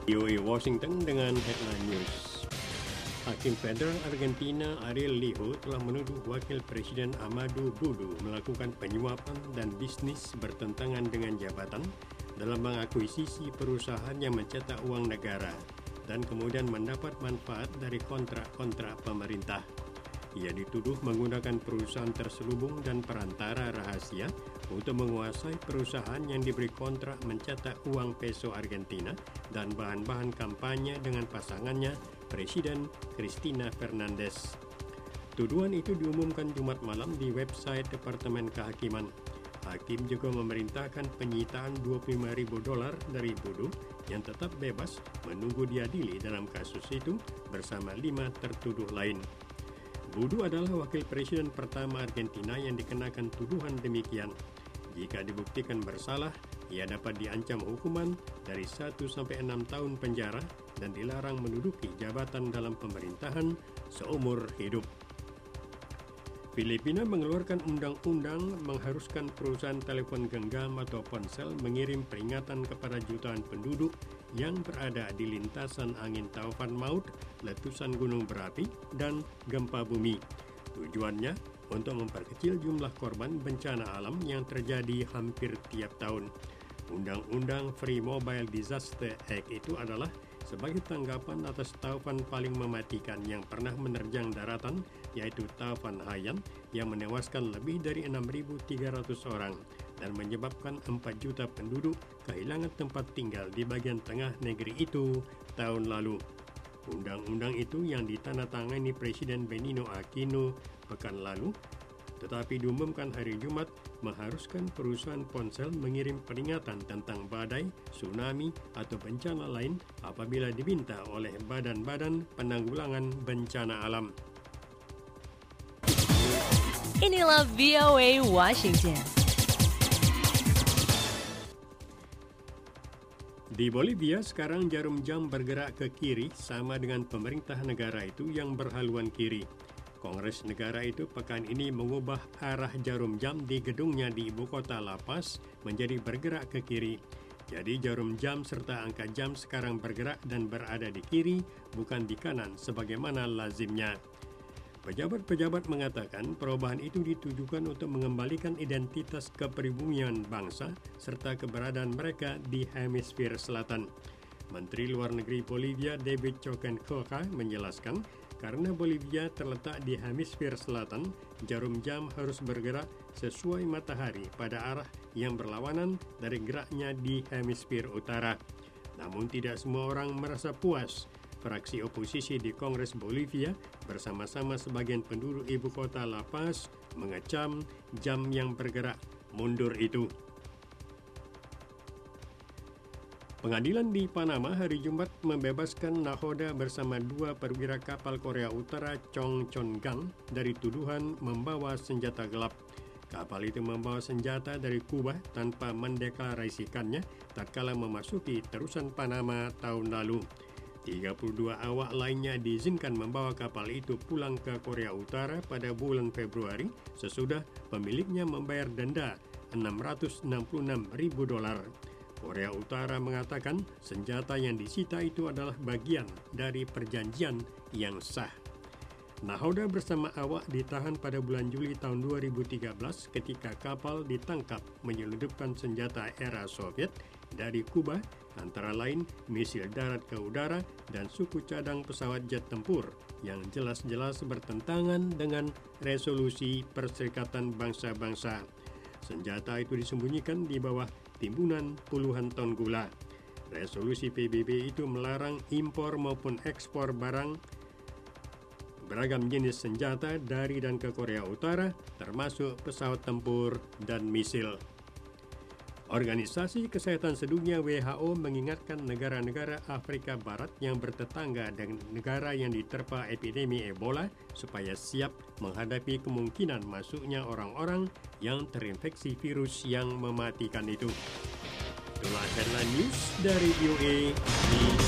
VOA Washington dengan headline news. Hakim Federal Argentina Ariel Lijo telah menuduh Wakil Presiden Amadou Doudou melakukan penyuapan dan bisnis bertentangan dengan jabatan dalam mengakuisisi perusahaan yang mencetak uang negara dan kemudian mendapat manfaat dari kontrak-kontrak pemerintah. Ia dituduh menggunakan perusahaan terselubung dan perantara rahasia untuk menguasai perusahaan yang diberi kontrak mencetak uang peso Argentina dan bahan-bahan kampanye dengan pasangannya, Presiden Cristina Fernandez. Tuduhan itu diumumkan Jumat malam di website Departemen Kehakiman. Hakim juga memerintahkan penyitaan $25.000 dari Doudou yang tetap bebas menunggu diadili dalam kasus itu bersama 5 tertuduh lain. Doudou adalah wakil presiden pertama Argentina yang dikenakan tuduhan demikian. Jika dibuktikan bersalah, ia dapat diancam hukuman dari 1 sampai 6 tahun penjara dan dilarang menduduki jabatan dalam pemerintahan seumur hidup. Filipina mengeluarkan undang-undang mengharuskan perusahaan telepon genggam atau ponsel mengirim peringatan kepada jutaan penduduk yang berada di lintasan angin taufan maut, letusan gunung berapi, dan gempa bumi. Tujuannya untuk memperkecil jumlah korban bencana alam yang terjadi hampir tiap tahun. Undang-undang Free Mobile Disaster Act itu adalah sebagai tanggapan atas taufan paling mematikan yang pernah menerjang daratan, yaitu taufan Haiyan yang menewaskan lebih dari 6.300 orang dan menyebabkan 4 juta penduduk kehilangan tempat tinggal di bagian tengah negeri itu tahun lalu. Undang-undang itu yang ditandatangani Presiden Benigno Aquino pekan lalu, tetapi diumumkan hari Jumat mengharuskan perusahaan ponsel mengirim peringatan tentang badai, tsunami, atau bencana lain apabila diminta oleh badan-badan penanggulangan bencana alam. Inilah VOA Washington. Di Bolivia sekarang jarum jam bergerak ke kiri sama dengan pemerintah negara itu yang berhaluan kiri. Kongres negara itu pekan ini mengubah arah jarum jam di gedungnya di ibu kota La Paz menjadi bergerak ke kiri. Jadi jarum jam serta angka jam sekarang bergerak dan berada di kiri, bukan di kanan sebagaimana lazimnya. Pejabat-pejabat mengatakan perubahan itu ditujukan untuk mengembalikan identitas kepribumi bangsa serta keberadaan mereka di hemisfer selatan. Menteri Luar Negeri Bolivia David Choquencocha menjelaskan karena Bolivia terletak di hemisfer selatan, jarum jam harus bergerak sesuai matahari pada arah yang berlawanan dari geraknya di hemisfer utara. Namun tidak semua orang merasa puas. Fraksi oposisi di Kongres Bolivia bersama-sama sebagian penduduk ibu kota La Paz mengecam jam yang bergerak mundur itu. Pengadilan di Panama hari Jumat membebaskan nahoda bersama 2 perwira kapal Korea Utara Chong Chon-gang dari tuduhan membawa senjata gelap. Kapal itu membawa senjata dari Kuba tanpa mendeklarasikannya tatkala memasuki terusan Panama tahun lalu. 32 awak lainnya diizinkan membawa kapal itu pulang ke Korea Utara pada bulan Februari sesudah pemiliknya membayar denda $666.000. Korea Utara mengatakan senjata yang disita itu adalah bagian dari perjanjian yang sah. Nahoda bersama awak ditahan pada bulan Juli tahun 2013 ketika kapal ditangkap menyelundupkan senjata era Soviet dari Kuba, antara lain misil darat ke udara dan suku cadang pesawat jet tempur yang jelas-jelas bertentangan dengan resolusi Perserikatan Bangsa-Bangsa. Senjata itu disembunyikan di bawah timbunan puluhan ton gula. Resolusi PBB itu melarang impor maupun ekspor beragam jenis senjata dari dan ke Korea Utara, termasuk pesawat tempur dan misil. Organisasi Kesehatan Sedunia WHO mengingatkan negara-negara Afrika Barat yang bertetangga dengan negara yang diterpa epidemi Ebola supaya siap menghadapi kemungkinan masuknya orang-orang yang terinfeksi virus yang mematikan itu. Itulah headline news dari VOA di